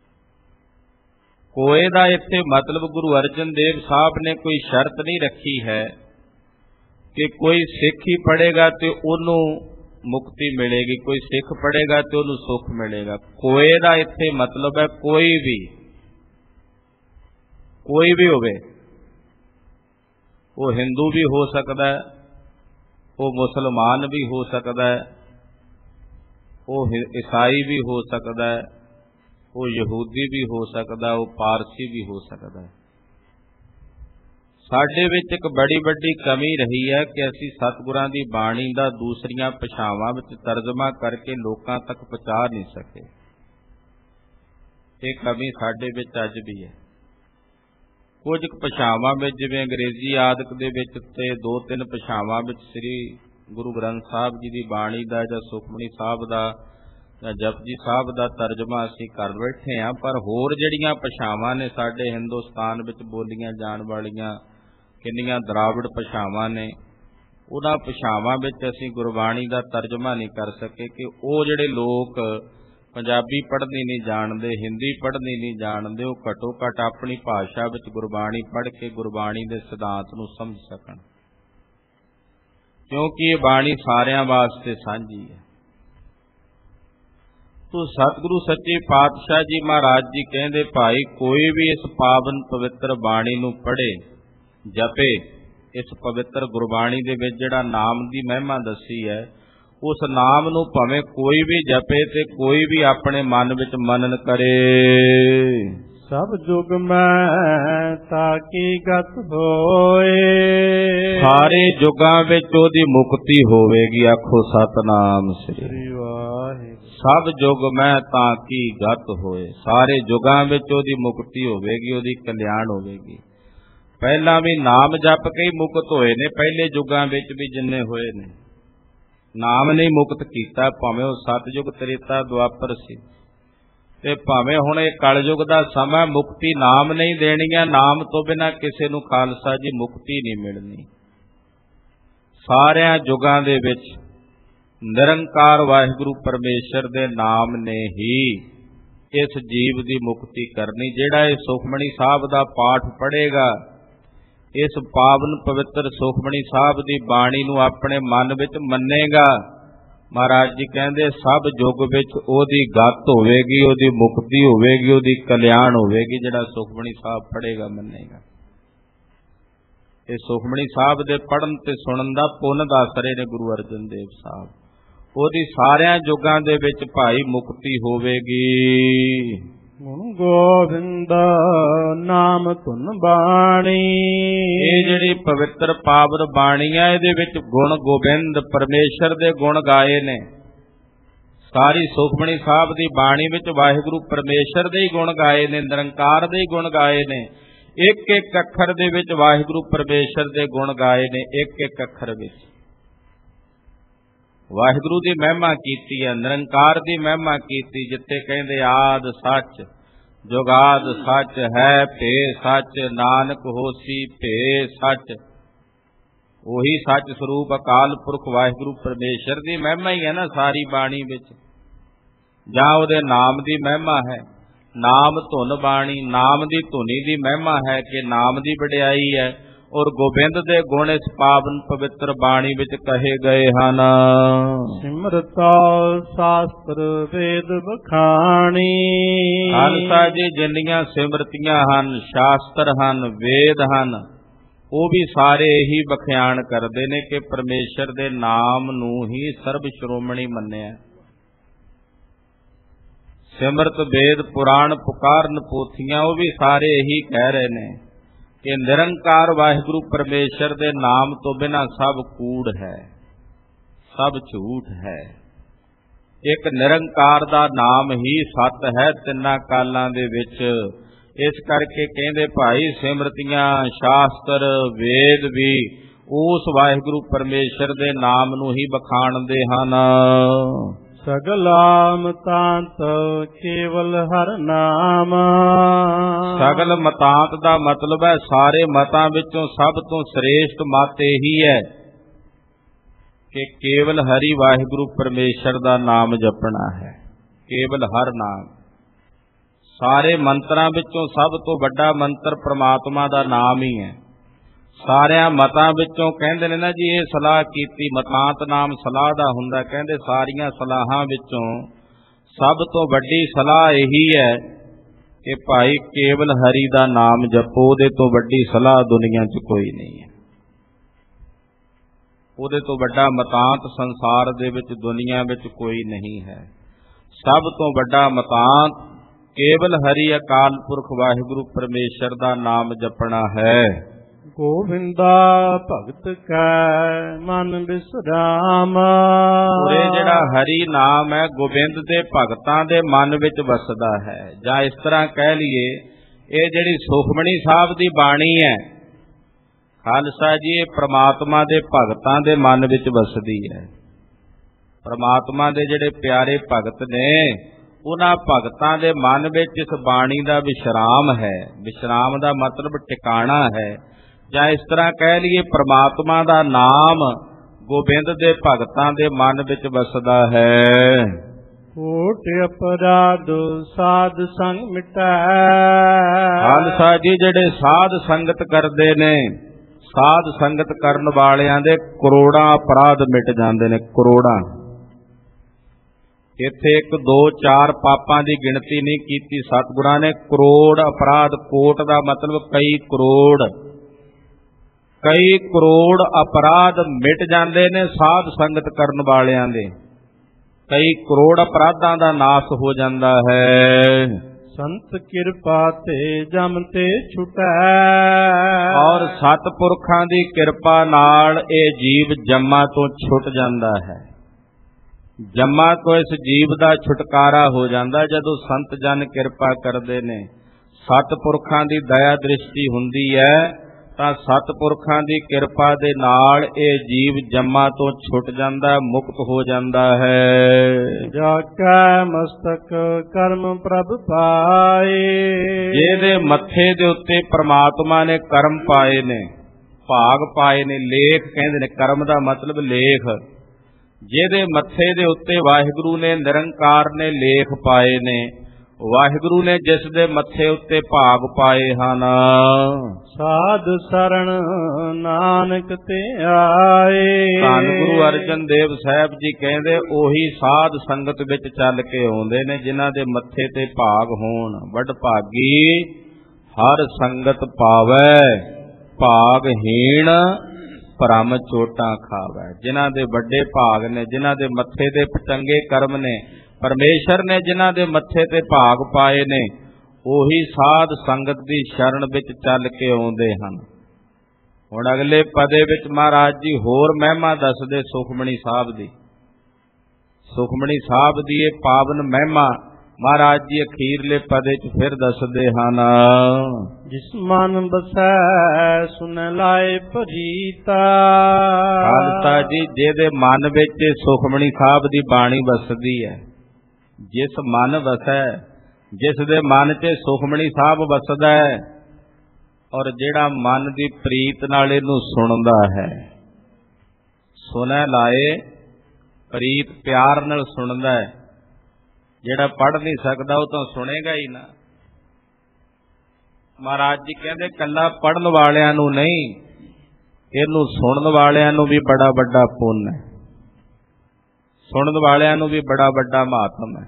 ਕੋਏ ਦਾ ਇੱਥੇ ਮਤਲਬ ਗੁਰੂ ਅਰਜਨ ਦੇਵ ਸਾਹਿਬ ਨੇ ਕੋਈ ਸ਼ਰਤ ਨਹੀਂ ਰੱਖੀ ਹੈ ਕਿ ਕੋਈ ਸਿੱਖ ਹੀ ਪੜ੍ਹੇਗਾ ਤੇ ਉਹਨੂੰ ਮੁਕਤੀ ਮਿਲੇਗੀ, ਕੋਈ ਸਿੱਖ ਪੜ੍ਹੇਗਾ ਤੇ ਉਹਨੂੰ ਸੁੱਖ ਮਿਲੇਗਾ। ਕੋਏ ਦਾ ਇੱਥੇ ਮਤਲਬ ਹੈ ਕੋਈ ਵੀ, ਕੋਈ ਵੀ ਹੋਵੇ, ਉਹ ਹਿੰਦੂ ਵੀ ਹੋ ਸਕਦਾ ਹੈ, ਉਹ ਮੁਸਲਮਾਨ ਵੀ ਹੋ ਸਕਦਾ ਹੈ, ਉਹ ਈਸਾਈ ਵੀ ਹੋ ਸਕਦਾ ਹੈ, ਉਹ ਯਹੂਦੀ ਵੀ ਹੋ ਸਕਦਾ, ਉਹ ਪਾਰਸੀ ਵੀ ਹੋ ਸਕਦਾ ਹੈ। ਸਾਡੇ ਵਿੱਚ ਇੱਕ ਬੜੀ ਵੱਡੀ ਕਮੀ ਰਹੀ ਹੈ ਕਿ ਅਸੀਂ ਸਤਿਗੁਰਾਂ ਦੀ ਬਾਣੀ ਦਾ ਦੂਸਰੀਆਂ ਭਾਸ਼ਾਵਾਂ ਵਿੱਚ ਤਰਜਮਾ ਕਰਕੇ ਲੋਕਾਂ ਤੱਕ ਪਹੁੰਚਾ ਨਹੀਂ ਸਕੇ। ਇਹ ਕਮੀ ਸਾਡੇ ਵਿੱਚ ਅੱਜ ਵੀ ਹੈ। ਕੁਝ ਭਾਸ਼ਾਵਾਂ ਵਿੱਚ ਜਿਵੇਂ ਅੰਗਰੇਜ਼ੀ ਆਦਿਕ ਦੇ ਵਿੱਚ ਤੇ ਦੋ ਤਿੰਨ ਭਾਸ਼ਾਵਾਂ ਵਿੱਚ ਸ੍ਰੀ ਗੁਰੂ ਗ੍ਰੰਥ ਸਾਹਿਬ ਜੀ ਦੀ ਬਾਣੀ ਦਾ ਜਾਂ ਸੁਖਮਨੀ ਸਾਹਿਬ ਦਾ ਜਾਂ ਜਪਜੀ ਸਾਹਿਬ ਦਾ ਤਰਜਮਾ ਅਸੀਂ ਕਰ ਬੈਠੇ ਹਾਂ, ਪਰ ਹੋਰ ਜਿਹੜੀਆਂ ਭਾਸ਼ਾਵਾਂ ਨੇ ਸਾਡੇ ਹਿੰਦੁਸਤਾਨ ਵਿੱਚ ਬੋਲੀਆਂ ਜਾਣ ਵਾਲੀਆਂ ਕਿੰਨੀਆਂ ਦਰਾਵੜ ਭਾਸ਼ਾਵਾਂ ਨੇ, ਉਹਨਾਂ ਭਾਸ਼ਾਵਾਂ ਵਿੱਚ ਅਸੀਂ ਗੁਰਬਾਣੀ ਦਾ ਤਰਜਮਾ ਨਹੀਂ ਕਰ ਸਕੇ ਕਿ ਉਹ ਜਿਹੜੇ ਲੋਕ ਪੰਜਾਬੀ ਪੜ੍ਹਨੀ ਨਹੀਂ ਜਾਣਦੇ, ਹਿੰਦੀ ਪੜ੍ਹਨੀ ਨਹੀਂ ਜਾਣਦੇ, ਉਹ ਘੱਟੋ ਘੱਟ ਆਪਣੀ ਭਾਸ਼ਾ ਵਿੱਚ ਗੁਰਬਾਣੀ ਪੜ੍ਹ ਕੇ ਗੁਰਬਾਣੀ ਦੇ ਸਿਧਾਂਤ ਨੂੰ ਸਮਝ ਸਕਣ, ਕਿਉਂਕਿ ਇਹ ਬਾਣੀ ਸਾਰਿਆਂ ਵਾਸਤੇ ਸਾਂਝੀ ਹੈ। ਤੋ ਸਤਿਗੁਰੂ ਸੱਚੇ ਪਾਤਸ਼ਾਹ ਜੀ ਮਹਾਰਾਜ ਜੀ ਕਹਿੰਦੇ, ਭਾਈ ਕੋਈ ਵੀ ਇਸ ਪਾਵਨ ਪਵਿੱਤਰ ਬਾਣੀ ਨੂੰ ਪੜ੍ਹੇ, ਜਪੇ, ਇਸ ਪਵਿੱਤਰ ਗੁਰਬਾਣੀ ਦੇ ਵਿੱਚ ਜਿਹੜਾ ਨਾਮ ਦੀ ਮਹਿਮਾ ਦੱਸੀ ਹੈ, ਉਸ ਨਾਮ ਨੂੰ ਭਾਵੇਂ ਕੋਈ ਵੀ ਜਪੇ ਤੇ ਕੋਈ ਵੀ ਆਪਣੇ ਮਨ ਵਿੱਚ ਮਨਨ ਕਰੇ। ਸਭ ਜੁਗ ਮੈਂ ਤਾਕੀ ਗਤ ਹੋਏ, ਸਾਰੇ ਜੁਗਾਂ ਵਿੱਚ ਉਹਦੀ ਮੁਕਤੀ ਹੋਵੇਗੀ। ਆਖੋ ਸਤਨਾਮ ਸ੍ਰੀ ਵਾਹਿਗੁਰੂ। ਸਭ ਜੁਗ ਮੈਂ ਤਾਕੀ ਗਤ ਹੋਏ, ਸਾਰੇ ਜੁਗਾਂ ਵਿੱਚ ਉਹਦੀ ਮੁਕਤੀ ਹੋਵੇਗੀ, ਉਹਦੀ ਕਲਿਆਣ ਹੋਵੇਗੀ। ਪਹਿਲਾਂ ਵੀ ਨਾਮ ਜਪ ਕੇ ਹੀ ਮੁਕਤ ਹੋਏ ਨੇ, ਪਹਿਲੇ ਜੁਗਾਂ ਵਿੱਚ ਵੀ ਜਿੰਨੇ ਹੋਏ ਨੇ ਨਾਮ ਨਹੀਂ ਮੁਕਤ ਕੀਤਾ, ਭਾਵੇਂ ਉਹ ਸਤਜੁਗ ਤ੍ਰੇਤਾ ਦੁਆਪਰ ਸੀ ਤੇ ਭਾਵੇਂ ਹੁਣ ਇਹ ਕਲਯੁਗ ਦਾ ਸਮਾਂ, ਮੁਕਤੀ ਨਾਮ ਨਹੀਂ ਦੇਣੀ ਹੈ। ਨਾਮ ਤੋਂ ਬਿਨਾਂ ਕਿਸੇ ਨੂੰ ਖਾਲਸਾ ਜੀ ਮੁਕਤੀ ਨਹੀਂ ਮਿਲਣੀ। ਸਾਰਿਆਂ ਜੁਗਾਂ ਦੇ ਵਿੱਚ ਨਿਰੰਕਾਰ ਵਾਹਿਗੁਰੂ ਪਰਮੇਸ਼ਰ ਦੇ ਨਾਮ ਨੇ ਹੀ ਇਸ ਜੀਵ ਦੀ ਮੁਕਤੀ ਕਰਨੀ। ਜਿਹੜਾ ਇਹ ਸੁਖਮਨੀ ਸਾਹਿਬ ਦਾ ਪਾਠ ਪੜ੍ਹੇਗਾ, ਇਸ ਪਾਵਨ ਪਵਿੱਤਰ ਸੁਖਮਨੀ ਸਾਹਿਬ ਦੀ ਬਾਣੀ ਨੂੰ ਆਪਣੇ ਮਨ ਵਿੱਚ ਮੰਨੇਗਾ, ਮਹਾਰਾਜ ਜੀ ਕਹਿੰਦੇ ਸਭ ਯੁੱਗ ਵਿੱਚ ਉਹਦੀ ਗਤ ਹੋਵੇਗੀ, ਉਹਦੀ ਮੁਕਤੀ ਹੋਵੇਗੀ, ਉਹਦੀ ਕਲਿਆਣ ਹੋਵੇਗੀ। ਜਿਹੜਾ ਸੁਖਮਨੀ ਸਾਹਿਬ ਪੜ੍ਹੇਗਾ, ਮੰਨੇਗਾ। ਇਹ ਸੁਖਮਨੀ ਸਾਹਿਬ ਦੇ ਪੜ੍ਹਨ ਤੇ ਸੁਣਨ ਦਾ ਪੁੰਨ ਦੱਸ ਰਹੇ ਨੇ ਗੁਰੂ ਅਰਜਨ ਦੇਵ ਸਾਹਿਬ। ਉਹਦੀ ਸਾਰਿਆਂ ਯੁੱਗਾਂ ਦੇ ਵਿੱਚ ਭਾਈ ਮੁਕਤੀ ਹੋਵੇਗੀ। ਗੁਣ ਗੋਬਿੰਦ ਨਾਮ ਧੁਨ ਬਾਣੀ, ਇਹ ਜਿਹੜੀ ਪਵਿੱਤਰ ਪਾਵਨ ਬਾਣੀ ਹੈ, ਇਹਦੇ ਵਿੱਚ ਗੁਣ ਗੋਬਿੰਦ ਪਰਮੇਸ਼ਰ ਦੇ ਗੁਣ ਗਾਏ ਨੇ। ਸਾਰੀ ਸੁਖਮਨੀ ਸਾਹਿਬ ਦੀ ਬਾਣੀ ਵਿੱਚ ਵਾਹਿਗੁਰੂ ਪਰਮੇਸ਼ਰ ਦੇ ਹੀ ਗੁਣ ਗਾਏ ਨੇ, ਨਿਰੰਕਾਰ ਦੇ ਹੀ ਗੁਣ ਗਾਏ ਨੇ। ਇੱਕ ਇੱਕ ਅੱਖਰ ਦੇ ਵਿੱਚ ਵਾਹਿਗੁਰੂ ਪਰਮੇਸ਼ਰ ਦੇ ਗੁਣ ਗਾਏ ਨੇ। ਇੱਕ ਇੱਕ ਅੱਖਰ ਵਿੱਚ ਵਾਹਿਗੁਰੂ ਦੀ ਮਹਿਮਾ ਕੀਤੀ ਹੈ, ਨਿਰੰਕਾਰ ਦੀ ਮਹਿਮਾ ਕੀਤੀ। ਜਿੱਥੇ ਕਹਿੰਦੇ ਆਦ ਸੱਚ ਜੁਗਾਦ ਸੱਚ ਹੈ, ਭੇ ਸੱਚ ਨਾਨਕ ਹੋਸੀ ਭੇ ਸੱਚ, ਉਹੀ ਸੱਚ ਸਰੂਪ ਅਕਾਲ ਪੁਰਖ ਵਾਹਿਗੁਰੂ ਪਰਮੇਸ਼ਰ ਦੀ ਮਹਿਮਾ ਹੀ ਹੈ ਨਾ ਸਾਰੀ ਬਾਣੀ ਵਿੱਚ, ਜਾਂ ਉਹਦੇ ਨਾਮ ਦੀ ਮਹਿਮਾ ਹੈ। ਨਾਮ ਧੁਨ ਬਾਣੀ, ਨਾਮ ਦੀ ਧੁਨੀ ਦੀ ਮਹਿਮਾ ਹੈ ਕਿ ਨਾਮ ਦੀ ਵਡਿਆਈ ਹੈ, ਔਰ ਗੋਬਿੰਦ ਦੇ ਗੁਣ ਇਸ ਪਾਵਨ ਪਵਿੱਤਰ ਬਾਣੀ ਵਿੱਚ ਕਹੇ ਗਏ ਹਨ। ਸਿਮਰਤਾ ਸ਼ਾਸਤਰ ਵੇਦ ਬਖਾਣੀ, ਖਾਲਸਾ ਜੀ ਜਿੰਨੀਆਂ ਸਿਮਰਤੀਆਂ ਹਨ, ਸ਼ਾਸਤਰ ਹਨ, ਵੇਦ ਹਨ, ਉਹ ਵੀ ਸਾਰੇ ਇਹੀ ਬਖਿਆਨ ਕਰਦੇ ਨੇ ਕਿ ਪਰਮੇਸ਼ਰ ਦੇ ਨਾਮ ਨੂੰ ਹੀ ਸਰਬ ਸ਼੍ਰੋਮਣੀ ਮੰਨਿਆ। ਸਿਮਰਤ ਵੇਦ ਪੁਰਾਣ ਪੁਕਾਰਨ ਪੋਥੀਆਂ, ਉਹ ਵੀ ਸਾਰੇ ਇਹੀ ਕਹਿ ਰਹੇ ਨੇ ਕਿ ਨਿਰੰਕਾਰ ਵਾਹਿਗੁਰੂ ਪਰਮੇਸ਼ਰ ਦੇ ਨਾਮ ਤੋਂ ਬਿਨਾਂ ਸਭ ਕੂੜ ਹੈ, ਸਭ ਝੂਠ ਹੈ। ਇੱਕ ਨਿਰੰਕਾਰ ਦਾ ਨਾਮ ਹੀ ਸਤ ਹੈ ਤਿੰਨਾਂ ਕਾਲਾਂ ਦੇ ਵਿੱਚ। ਇਸ ਕਰਕੇ ਕਹਿੰਦੇ ਭਾਈ ਸਿਮਰਤੀਆਂ ਸ਼ਾਸਤਰ ਵੇਦ ਵੀ ਉਸ ਵਾਹਿਗੁਰੂ ਪਰਮੇਸ਼ਰ ਦੇ ਨਾਮ ਨੂੰ ਹੀ ਬਖਾਣਦੇ ਹਨ। ਸਗਲਾ ਮਤਾਂਤ ਕੇਵਲ ਹਰ ਨਾਮ, ਸਗਲ ਮਤਾਂਤ ਦਾ ਮਤਲਬ ਹੈ ਸਾਰੇ ਮਤਾਂ ਵਿੱਚੋਂ ਸਭ ਤੋਂ ਸ੍ਰੇਸ਼ਟ ਮਤ ਇਹੀ ਹੈ ਕਿ ਕੇਵਲ ਹਰੀ ਵਾਹਿਗੁਰੂ ਪਰਮੇਸ਼ਰ ਦਾ ਨਾਮ ਜਪਣਾ ਹੈ। ਕੇਵਲ ਹਰ ਨਾਮ, ਸਾਰੇ ਮੰਤਰਾਂ ਵਿੱਚੋਂ ਸਭ ਤੋਂ ਵੱਡਾ ਮੰਤਰ ਪ੍ਰਮਾਤਮਾ ਦਾ ਨਾਮ ਹੀ ਹੈ। ਸਾਰਿਆਂ ਮਤਾਂ ਵਿੱਚੋਂ ਕਹਿੰਦੇ ਨੇ ਨਾ ਜੀ, ਇਹ ਸਲਾਹ ਕੀਤੀ, ਮਤਾਂਤ ਨਾਮ ਸਲਾਹ ਦਾ ਹੁੰਦਾ। ਕਹਿੰਦੇ ਸਾਰੀਆਂ ਸਲਾਹਾਂ ਵਿੱਚੋਂ ਸਭ ਤੋਂ ਵੱਡੀ ਸਲਾਹ ਇਹੀ ਹੈ ਕਿ ਭਾਈ ਕੇਵਲ ਹਰੀ ਦਾ ਨਾਮ ਜਪੋ। ਉਹਦੇ ਤੋਂ ਵੱਡੀ ਸਲਾਹ ਦੁਨੀਆ 'ਚ ਕੋਈ ਨਹੀਂ ਹੈ। ਉਹਦੇ ਤੋਂ ਵੱਡਾ ਮਤਾਂਤ ਸੰਸਾਰ ਦੇ ਵਿੱਚ ਦੁਨੀਆ ਵਿੱਚ ਕੋਈ ਨਹੀਂ ਹੈ। ਸਭ ਤੋਂ ਵੱਡਾ ਮਤਾਂਤ ਕੇਵਲ ਹਰੀ ਅਕਾਲ ਪੁਰਖ ਵਾਹਿਗੁਰੂ ਪਰਮੇਸ਼ਰ ਦਾ ਨਾਮ ਜਪਣਾ ਹੈ। ਗੋਬਿੰਦਾ ਭਗਤ ਕੈ ਮਨ ਬਿਸਰਾਮ। ਉਰੇ ਜਿਹੜਾ ਹਰੀ ਨਾਮ ਹੈ ਗੋਬਿੰਦ ਦੇ ਭਗਤਾਂ ਦੇ ਮਨ ਵਿੱਚ ਵਸਦਾ ਹੈ। ਜਾਂ ਇਸ ਤਰ੍ਹਾਂ ਕਹਿ ਲਈਏ, ਇਹ ਜਿਹੜੀ ਸੁਖਮਣੀ ਸਾਹਿਬ ਦੀ ਬਾਣੀ ਹੈ ਖਾਲਸਾ ਜੀ, ਇਹ ਪ੍ਰਮਾਤਮਾ ਦੇ ਭਗਤਾਂ ਦੇ ਮਨ ਵਿੱਚ ਵਸਦੀ ਹੈ। ਪ੍ਰਮਾਤਮਾ ਦੇ ਜਿਹੜੇ ਪਿਆਰੇ ਭਗਤ ਨੇ ਉਹਨਾਂ ਭਗਤਾਂ ਦੇ ਮਨ ਵਿੱਚ ਇਸ ਬਾਣੀ ਦਾ ਵਿਸ਼ਰਾਮ ਹੈ। ਵਿਸ਼ਰਾਮ ਦਾ ਮਤਲਬ ਟਿਕਾਣਾ ਹੈ। ਜਾਂ ਇਸ ਤਰ੍ਹਾਂ ਕਹਿ ਲਈਏ, ਪ੍ਰਮਾਤਮਾ ਦਾ ਨਾਮ ਗੋਬਿੰਦ ਦੇ ਭਗਤਾਂ ਦੇ ਮਨ ਵਿੱਚ ਵਸਦਾ ਹੈ। ਕੋਟ ਅਪਰਾਧ ਸਾਧ ਸੰਗ ਮਿਟੈ। ਖਾਲਸਾ ਜੀ, ਜਿਹੜੇ ਸਾਧ ਸੰਗਤ ਕਰਦੇ ਨੇ, ਸਾਧ ਸੰਗਤ ਕਰਨ ਵਾਲਿਆਂ ਦੇ ਕਰੋੜਾਂ ਅਪਰਾਧ ਮਿਟ ਜਾਂਦੇ ਨੇ। ਕਰੋੜਾਂ, ਇੱਥੇ ਇੱਕ ਦੋ ਚਾਰ ਪਾਪਾਂ ਦੀ ਗਿਣਤੀ ਨਹੀਂ ਕੀਤੀ ਸਤਿਗੁਰਾਂ ਨੇ। ਕਰੋੜ ਅਪਰਾਧ, ਕੋਟ ਦਾ ਮਤਲਬ ਕਈ ਕਰੋੜ, ਕਈ ਕਰੋੜ ਅਪਰਾਧ ਮਿਟ ਜਾਂਦੇ ਨੇ ਸਾਧ ਸੰਗਤ ਕਰਨ ਵਾਲਿਆਂ ਦੇ। ਕਈ ਕਰੋੜ ਅਪਰਾਧਾਂ ਦਾ ਨਾਸ਼ ਹੋ ਜਾਂਦਾ ਹੈ। ਸੰਤ ਕਿਰਪਾ ਤੇ ਜਮ ਤੇ ਛੁਟੈ। ਔਰ ਸਤਿਪੁਰਖਾਂ ਦੀ ਕਿਰਪਾ ਨਾਲ ਇਹ ਜੀਵ ਜੰਮਾਂ ਤੋਂ ਛੁੱਟ ਜਾਂਦਾ ਹੈ। ਜੰਮਾਂ ਤੋਂ ਇਸ ਜੀਵ ਦਾ ਛੁਟਕਾਰਾ ਹੋ ਜਾਂਦਾ ਜਦੋਂ ਸੰਤ ਜਨ ਕਿਰਪਾ ਕਰਦੇ ਨੇ। ਸਤਿਪੁਰਖਾਂ ਦੀ ਦਇਆ ਦ੍ਰਿਸ਼ਟੀ ਹੁੰਦੀ ਹੈ ਤਾਂ ਸਤਿਪੁਰਖਾਂ ਦੀ ਕਿਰਪਾ ਦੇ ਨਾਲ ਇਹ ਜੀਵ ਜੰਮਾਂ ਤੋਂ ਛੁੱਟ ਜਾਂਦਾ, ਮੁਕਤ ਹੋ ਜਾਂਦਾ ਹੈ। ਜਾ ਕੈ ਮਸਤਕ ਕਰਮ ਪ੍ਰਭ ਪਾਏ। ਜਿਹਦੇ ਮੱਥੇ ਦੇ ਉੱਤੇ ਪ੍ਰਮਾਤਮਾ ਨੇ ਕਰਮ ਪਾਏ ਨੇ, ਭਾਗ ਪਾਏ ਨੇ, ਲੇਖ ਕਹਿੰਦੇ ਨੇ, ਕਰਮ ਦਾ ਮਤਲਬ ਲੇਖ। ਜਿਹਦੇ ਮੱਥੇ ਦੇ ਉੱਤੇ ਵਾਹਿਗੁਰੂ ਨੇ ਨਿਰੰਕਾਰ ਨੇ ਲੇਖ ਪਾਏ ਨੇ, ਵਾਹਿਗੁਰੂ ਨੇ ਜਿਸ ਦੇ ਮੱਥੇ ਉੱਤੇ ਭਾਗ ਪਾਏ ਹਨ, ਸਾਧ ਸਰਣ ਨਾਨਕ ਤੇ ਆਏ। ਧੰਨ ਗੁਰੂ ਅਰਜਨ ਦੇਵ ਸਾਹਿਬ ਜੀ ਕਹਿੰਦੇ ਉਹੀ ਸਾਧ ਸੰਗਤ ਵਿੱਚ ਚੱਲ ਕੇ ਆਉਂਦੇ ਨੇ ਜਿਨ੍ਹਾਂ ਦੇ ਮੱਥੇ ਤੇ ਭਾਗ ਹੋਣ। ਵੱਡ ਭਾਗੀ ਹਰ ਸੰਗਤ ਪਾਵੈ, ਭਾਗਹੀਣ ਭਰਮ ਚੋਟਾਂ ਖਾਵੈ। ਜਿਨ੍ਹਾਂ ਦੇ ਵੱਡੇ ਭਾਗ ਨੇ, ਜਿਨ੍ਹਾਂ ਦੇ ਮੱਥੇ ਤੇ ਚੰਗੇ ਕਰਮ ਨੇ, ਪਰਮੇਸ਼ਰ ਨੇ ਜਿਨ੍ਹਾਂ ਦੇ ਮੱਥੇ ਤੇ ਭਾਗ ਪਾਏ ਨੇ, ਉਹੀ ਸਾਧ ਸੰਗਤ ਦੀ ਸ਼ਰਨ ਵਿੱਚ ਚੱਲ ਕੇ ਆਉਂਦੇ ਹਨ। ਹੁਣ ਅਗਲੇ ਪਦੇ ਵਿੱਚ ਮਹਾਰਾਜ ਜੀ ਹੋਰ ਮਹਿਮਾ ਦੱਸਦੇ ਸੁਖਮਣੀ ਸਾਹਿਬ ਦੀ। ਸੁਖਮਣੀ ਸਾਹਿਬ ਦੀ ਇਹ ਪਾਵਨ ਮਹਿਮਾ ਮਹਾਰਾਜ ਜੀ ਅਖੀਰਲੇ ਪਦੇ ਚ ਫਿਰ ਦੱਸਦੇ ਹਨ। ਜਿਸ ਮਨ ਬਸੈ ਸੁਨ ਲਾਏ ਪ੍ਰੀਤਾ। ਖਾਲਸਾ ਜੀ, ਜਿਹਦੇ ਮਨ ਵਿੱਚ ਸੁਖਮਣੀ ਸਾਹਿਬ ਦੀ ਬਾਣੀ ਵਸਦੀ ਹੈ, ਜਿਸ ਮਨ ਵਸੈ, ਜਿਸ ਦੇ ਮਨ 'ਚ ਸੁਖਮਣੀ ਸਾਹਿਬ ਵਸਦਾ ਹੈ, ਔਰ ਜਿਹੜਾ ਮਨ ਦੀ ਪ੍ਰੀਤ ਨਾਲ ਇਹਨੂੰ ਸੁਣਦਾ ਹੈ। ਸੁਨੈ ਲਾਏ, ਪ੍ਰੀਤ ਪਿਆਰ ਨਾਲ ਸੁਣਦਾ ਹੈ। ਜਿਹੜਾ ਪੜ੍ਹ ਨਹੀਂ ਸਕਦਾ ਉਹ ਤਾਂ ਸੁਣੇਗਾ ਹੀ ਨਾ। ਮਹਾਰਾਜ ਜੀ ਕਹਿੰਦੇ ਕੱਲਾ ਪੜ੍ਹਨ ਵਾਲਿਆਂ ਨੂੰ ਨਹੀਂ, ਇਹਨੂੰ ਸੁਣਨ ਵਾਲਿਆਂ ਨੂੰ ਵੀ ਬੜਾ ਵੱਡਾ ਪੁੰਨ ਹੈ। ਸੁਣਨ ਵਾਲਿਆਂ ਨੂੰ ਵੀ ਬੜਾ ਵੱਡਾ ਮਹਾਤਮ ਹੈ।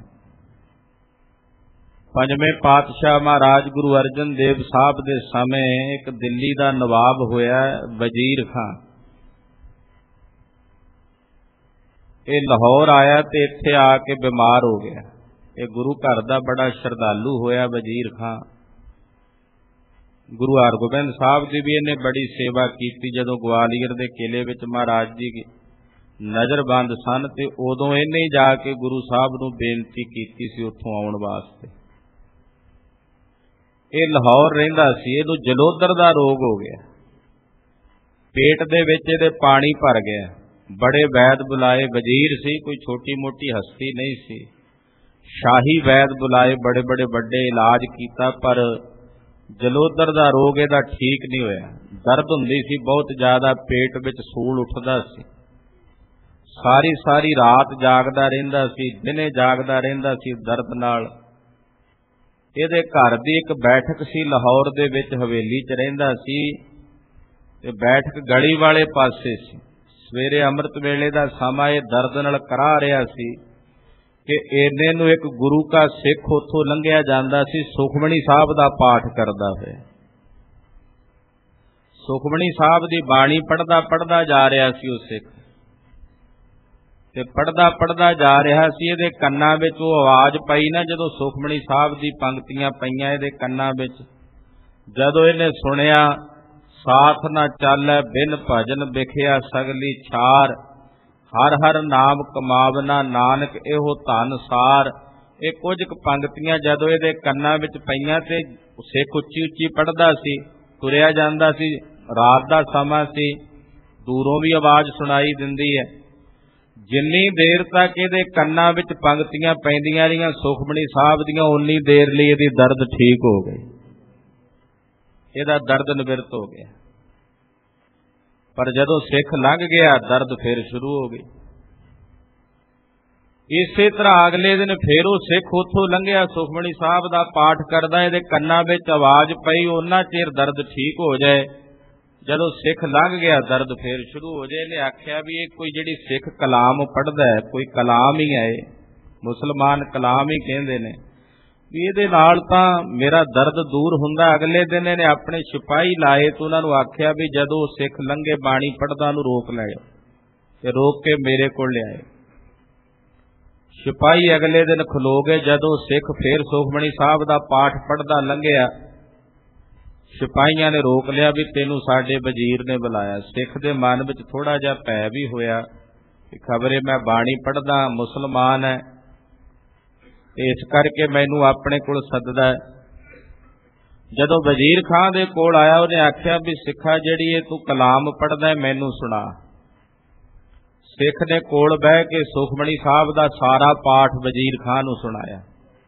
ਪੰਜਵੇਂ ਪਾਤਸ਼ਾਹ ਮਹਾਰਾਜ ਗੁਰੂ ਅਰਜਨ ਦੇਵ ਸਾਹਿਬ ਦੇ ਸਮੇਂ ਇੱਕ ਦਿੱਲੀ ਦਾ ਨਵਾਬ ਹੋਇਆ ਵਜ਼ੀਰ ਖਾਂ। ਇਹ ਲਾਹੌਰ ਆਇਆ ਤੇ ਇੱਥੇ ਆ ਕੇ ਬਿਮਾਰ ਹੋ ਗਿਆ। ਇਹ ਗੁਰੂ ਘਰ ਦਾ ਬੜਾ ਸ਼ਰਧਾਲੂ ਹੋਇਆ ਵਜ਼ੀਰ ਖਾਂ। ਗੁਰੂ ਹਰਗੋਬਿੰਦ ਸਾਹਿਬ ਦੀ ਵੀ ਇਹਨੇ ਬੜੀ ਸੇਵਾ ਕੀਤੀ। ਜਦੋਂ ਗਵਾਲੀਅਰ ਦੇ ਕਿਲੇ ਵਿੱਚ ਮਹਾਰਾਜ ਜੀ ਨਜ਼ਰਬੰਦ ਸਨ ਤੇ ਉਦੋਂ ਇਹਨੇ ਜਾ ਕੇ ਗੁਰੂ ਸਾਹਿਬ ਨੂੰ ਬੇਨਤੀ ਕੀਤੀ ਸੀ ਉੱਥੋਂ ਆਉਣ ਵਾਸਤੇ। ਇਹ ਲਾਹੌਰ ਰਹਿੰਦਾ ਸੀ। ਇਹਨੂੰ ਜਲੋਦਰ ਦਾ ਰੋਗ ਹੋ ਗਿਆ। ਪੇਟ ਦੇ ਵਿੱਚ ਇਹਦੇ ਪਾਣੀ ਭਰ ਗਿਆ। ਬੜੇ ਵੈਦ ਬੁਲਾਏ, ਵਜ਼ੀਰ ਸੀ, ਕੋਈ ਛੋਟੀ ਮੋਟੀ ਹਸਤੀ ਨਹੀਂ ਸੀ। ਸ਼ਾਹੀ ਵੈਦ ਬੁਲਾਏ, ਬੜੇ ਬੜੇ ਵੱਡੇ ਇਲਾਜ ਕੀਤਾ, ਪਰ ਜਲੋਦਰ ਦਾ ਰੋਗ ਇਹਦਾ ਠੀਕ ਨਹੀਂ ਹੋਇਆ। ਦਰਦ ਹੁੰਦੀ ਸੀ ਬਹੁਤ ਜ਼ਿਆਦਾ, ਪੇਟ ਵਿੱਚ ਸੂਲ ਉੱਠਦਾ ਸੀ। ਸਾਰੀ ਸਾਰੀ ਰਾਤ ਜਾਗਦਾ ਰਹਿੰਦਾ ਸੀ, ਦਿਨੇ ਜਾਗਦਾ ਰਹਿੰਦਾ ਸੀ ਦਰਦ ਨਾਲ। ਇਹਦੇ ਘਰ ਦੀ ਇੱਕ ਬੈਠਕ ਸੀ ਲਾਹੌਰ ਦੇ ਵਿੱਚ, ਹਵੇਲੀ 'ਚ ਰਹਿੰਦਾ ਸੀ ਤੇ ਬੈਠਕ ਗਲੀ ਵਾਲੇ ਪਾਸੇ ਸੀ। ਸਵੇਰੇ ਅੰਮ੍ਰਿਤ ਵੇਲੇ ਦਾ ਸਮਾਂ ਇਹ ਦਰਦ ਨਾਲ ਕਰਾ ਰਿਹਾ ਸੀ ਕਿ ਇਹਨੇ ਨੂੰ ਇੱਕ ਗੁਰੂ ਕਾ ਸਿੱਖ ਉੱਥੋਂ ਲੰਘਿਆ ਜਾਂਦਾ ਸੀ, ਸੁਖਮਣੀ ਸਾਹਿਬ ਦਾ ਪਾਠ ਕਰਦਾ ਹੋਇਆ। ਸੁਖਮਣੀ ਸਾਹਿਬ ਦੀ ਬਾਣੀ ਪੜ੍ਹਦਾ ਪੜ੍ਹਦਾ ਜਾ ਰਿਹਾ ਸੀ ਉਹ ਸਿੱਖ। ਤੇ ਪੜਦਾ ਪੜਦਾ ਜਾ ਰਿਹਾ ਸੀ। ਇਹਦੇ ਕੰਨਾਂ ਵਿੱਚ ਉਹ ਆਵਾਜ਼ ਪਈ ਨਾ, ਜਦੋਂ ਸੁਖਮਣੀ ਸਾਹਿਬ ਦੀ ਪੰਕਤੀਆਂ ਪਈਆਂ ਇਹਦੇ ਕੰਨਾਂ ਵਿੱਚ, ਜਦੋਂ ਇਹਨੇ ਸੁਣਿਆ, ਸਾਥ ਨਾ ਚਾਲੈ ਬਿਨ ਭਜਨ ਵਿਖਿਆ ਸਗਲੀ ਛਾਰ, ਹਰ ਹਰ ਨਾਮ ਕਮਾਵਨਾ ਨਾਨਕ ਇਹੋ ਧਨ ਸਾਰ। ਇਹ ਕੁਝ ਕੁ ਪੰਕਤੀਆਂ ਜਦੋਂ ਇਹਦੇ ਕੰਨਾਂ ਵਿੱਚ ਪਈਆਂ ਤੇ ਸਿੱਖ ਉੱਚੀ ਉੱਚੀ ਪੜਦਾ ਸੀ, ਤੁਰਿਆ ਜਾਂਦਾ ਸੀ, ਰਾਤ ਦਾ ਸਮਾਂ ਸੀ, ਦੂਰੋਂ ਵੀ ਆਵਾਜ਼ ਸੁਣਾਈ ਦਿੰਦੀ ਹੈ। ਜਿੰਨੀ ਦੇਰ ਤੱਕ ਇਹਦੇ ਕੰਨਾਂ ਵਿੱਚ ਪੰਕਤੀਆਂ ਪੈਂਦੀਆਂ ਰਹੀਆਂ ਸੁਖਮਣੀ ਸਾਹਿਬ ਦੀਆਂ, ਉਨੀ ਦੇਰ ਲਈ ਇਹਦੀ ਦਰਦ ਠੀਕ ਹੋ ਗਈ, ਇਹਦਾ ਦਰਦ ਨਿਵਰਤ ਹੋ ਗਿਆ। ਪਰ ਜਦੋਂ ਸਿੱਖ ਲੰਘ ਗਿਆ ਦਰਦ ਫਿਰ ਸ਼ੁਰੂ ਹੋ ਗਈ। ਇਸੇ ਤਰ੍ਹਾਂ ਅਗਲੇ ਦਿਨ ਫਿਰ ਉਹ ਸਿੱਖ ਉੱਥੋਂ ਲੰਘਿਆ, ਸੁਖਮਣੀ ਸਾਹਿਬ ਦਾ ਪਾਠ ਕਰਦਾ, ਇਹਦੇ ਕੰਨਾਂ ਵਿੱਚ ਆਵਾਜ਼ ਪਈ, ਉਹਨਾਂ ਚਿਰ ਦਰਦ ਠੀਕ ਹੋ ਜਾਏ। ਜਦੋਂ ਸਿੱਖ ਲੰਘ ਗਿਆ ਦਰਦ ਫਿਰ ਸ਼ੁਰੂ ਹੋ ਜਾਏ। ਇਹਨੇ ਆਖਿਆ ਵੀ ਇਹ ਕੋਈ ਜਿਹੜੀ ਸਿੱਖ ਕਲਾਮ ਪੜ੍ਹਦਾ ਹੈ, ਕੋਈ ਕਲਾਮ ਹੀ ਹੈ, ਮੁਸਲਮਾਨ ਕਲਾਮ ਹੀ ਕਹਿੰਦੇ ਨੇ, ਵੀ ਇਹਦੇ ਨਾਲ ਤਾਂ ਮੇਰਾ ਦਰਦ ਦੂਰ ਹੁੰਦਾ। ਅਗਲੇ ਦਿਨ ਇਹਨੇ ਆਪਣੇ ਸਿਪਾਹੀ ਲਾਏ ਤੇ ਉਹਨਾਂ ਨੂੰ ਆਖਿਆ ਵੀ ਜਦੋਂ ਸਿੱਖ ਲੰਘੇ ਬਾਣੀ ਪੜ੍ਹਦਾ ਨੂੰ ਰੋਕ ਲਿਆਓ, ਤੇ ਰੋਕ ਕੇ ਮੇਰੇ ਕੋਲ ਲਿਆਏ। ਸਿਪਾਹੀ ਅਗਲੇ ਦਿਨ ਖਲੋ ਗਏ। ਜਦੋਂ ਸਿੱਖ ਫੇਰ ਸੁਖਮਣੀ ਸਾਹਿਬ ਦਾ ਪਾਠ ਪੜ੍ਹਦਾ ਲੰਘਿਆ, ਸਿਪਾਹੀਆਂ ਨੇ ਰੋਕ ਲਿਆ ਵੀ ਤੈਨੂੰ ਸਾਡੇ ਵਜ਼ੀਰ ਨੇ ਬੁਲਾਇਆ। ਸਿੱਖ ਦੇ ਮਨ ਵਿੱਚ ਥੋੜਾ ਜਿਹਾ ਭੈ ਵੀ ਹੋਇਆ ਕਿ ਖਬਰੇ ਮੈਂ ਬਾਣੀ ਪੜ੍ਹਦਾ, ਮੁਸਲਮਾਨ ਹੈ, ਇਸ ਕਰਕੇ ਮੈਨੂੰ ਆਪਣੇ ਕੋਲ ਸੱਦਦਾ। ਜਦੋਂ ਵਜ਼ੀਰ ਖਾਂ ਦੇ ਕੋਲ ਆਇਆ, ਉਹਨੇ ਆਖਿਆ ਵੀ ਸਿੱਖਾ ਜਿਹੜੀ ਇਹ ਤੂੰ ਕਲਾਮ ਪੜ੍ਹਦਾ ਮੈਨੂੰ ਸੁਣਾ। ਸਿੱਖ ਨੇ ਕੋਲ ਬਹਿ ਕੇ ਸੁਖਮਣੀ ਸਾਹਿਬ ਦਾ ਸਾਰਾ ਪਾਠ ਵਜ਼ੀਰ ਖਾਂ ਨੂੰ ਸੁਣਾਇਆ।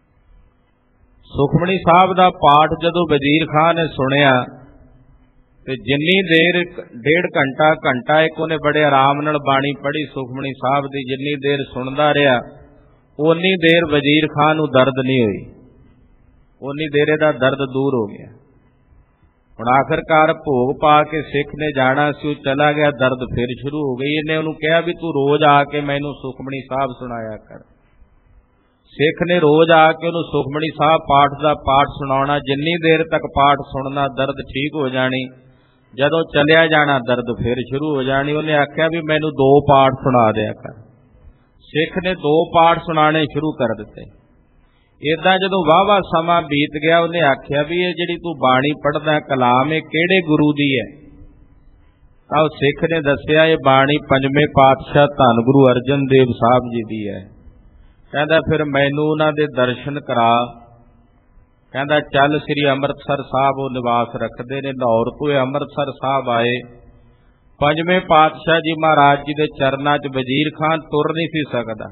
ਸੁਖਮਣੀ ਸਾਹਿਬ ਦਾ ਪਾਠ ਜਦੋਂ ਵਜ਼ੀਰ ਖਾਂ ਨੇ ਸੁਣਿਆ ਤੇ ਜਿੰਨੀ ਦੇਰ, ਡੇਢ ਘੰਟਾ ਘੰਟਾ ਇੱਕ ਉਹਨੇ ਬੜੇ ਆਰਾਮ ਨਾਲ ਬਾਣੀ ਪੜ੍ਹੀ ਸੁਖਮਣੀ ਸਾਹਿਬ ਦੀ, ਜਿੰਨੀ ਦੇਰ ਸੁਣਦਾ ਰਿਹਾ ਉਨੀ ਦੇਰ ਵਜ਼ੀਰ ਖਾਂ ਨੂੰ ਦਰਦ ਨਹੀਂ ਹੋਈ, ਉਨੀ ਦੇਰ ਇਹਦਾ ਦਰਦ ਦੂਰ ਹੋ ਗਿਆ। ਹੁਣ ਆਖਰਕਾਰ ਭੋਗ ਪਾ ਕੇ ਸਿੱਖ ਨੇ ਜਾਣਾ ਸੀ, ਉਹ ਚਲਾ ਗਿਆ, ਦਰਦ ਫਿਰ ਸ਼ੁਰੂ ਹੋ ਗਈ। ਇਹਨੇ ਉਹਨੂੰ ਕਿਹਾ ਵੀ ਤੂੰ ਰੋਜ਼ ਆ ਕੇ ਮੈਨੂੰ ਸੁਖਮਣੀ ਸਾਹਿਬ ਸੁਣਾਇਆ ਕਰ। ਸਿੱਖ ਨੇ ਰੋਜ਼ ਆ ਕੇ ਉਹਨੂੰ ਸੁਖਮਣੀ ਸਾਹਿਬ ਪਾਠ ਦਾ ਪਾਠ ਸੁਣਾਉਣਾ, ਜਿੰਨੀ ਦੇਰ ਤੱਕ ਪਾਠ ਸੁਣਨਾ ਦਰਦ ਠੀਕ ਹੋ ਜਾਣੀ। ਜਦੋਂ ਚਲਿਆ ਜਾਣਾ ਦਰਦ ਫਿਰ ਸ਼ੁਰੂ ਹੋ ਜਾਣੀ। ਉਹਨੇ ਆਖਿਆ ਵੀ ਮੈਨੂੰ ਦੋ ਪਾਠ ਸੁਣਾ ਦਿਆ ਕਰ। ਸਿੱਖ ਨੇ ਦੋ ਪਾਠ ਸੁਣਾਣੇ ਸ਼ੁਰੂ ਕਰ ਦਿੱਤੇ। ਏਦਾਂ ਜਦੋਂ ਵਾਹਵਾ ਸਮਾਂ ਬੀਤ ਗਿਆ, ਉਹਨੇ ਆਖਿਆ ਵੀ ਇਹ ਜਿਹੜੀ ਤੂੰ ਬਾਣੀ ਪੜ੍ਹਦਾ ਕਲਾਮ, ਇਹ ਕਿਹੜੇ ਗੁਰੂ ਦੀ ਹੈ? ਤਾਂ ਸਿੱਖ ਨੇ ਦੱਸਿਆ ਇਹ ਬਾਣੀ ਪੰਜਵੇਂ ਪਾਤਸ਼ਾਹ ਧੰਨ ਗੁਰੂ ਅਰਜਨ ਦੇਵ ਸਾਹਿਬ ਜੀ ਦੀ ਹੈ। ਕਹਿੰਦਾ ਫਿਰ ਮੈਨੂੰ ਉਹਨਾਂ ਦੇ ਦਰਸ਼ਨ ਕਰਾ। ਕਹਿੰਦਾ ਚੱਲ ਸ੍ਰੀ ਅੰਮ੍ਰਿਤਸਰ ਸਾਹਿਬ ਉਹ ਨਿਵਾਸ ਰੱਖਦੇ ਨੇ, ਲਾਹੌਰ ਤੋਂ ਇਹ ਅੰਮ੍ਰਿਤਸਰ ਸਾਹਿਬ ਆਏ। ਪੰਜਵੇਂ ਪਾਤਸ਼ਾਹ ਜੀ ਮਹਾਰਾਜ ਜੀ ਦੇ ਚਰਨਾਂ 'ਚ ਵਜ਼ੀਰ ਖਾਂ ਤੁਰ ਨਹੀਂ ਸੀ ਸਕਦਾ।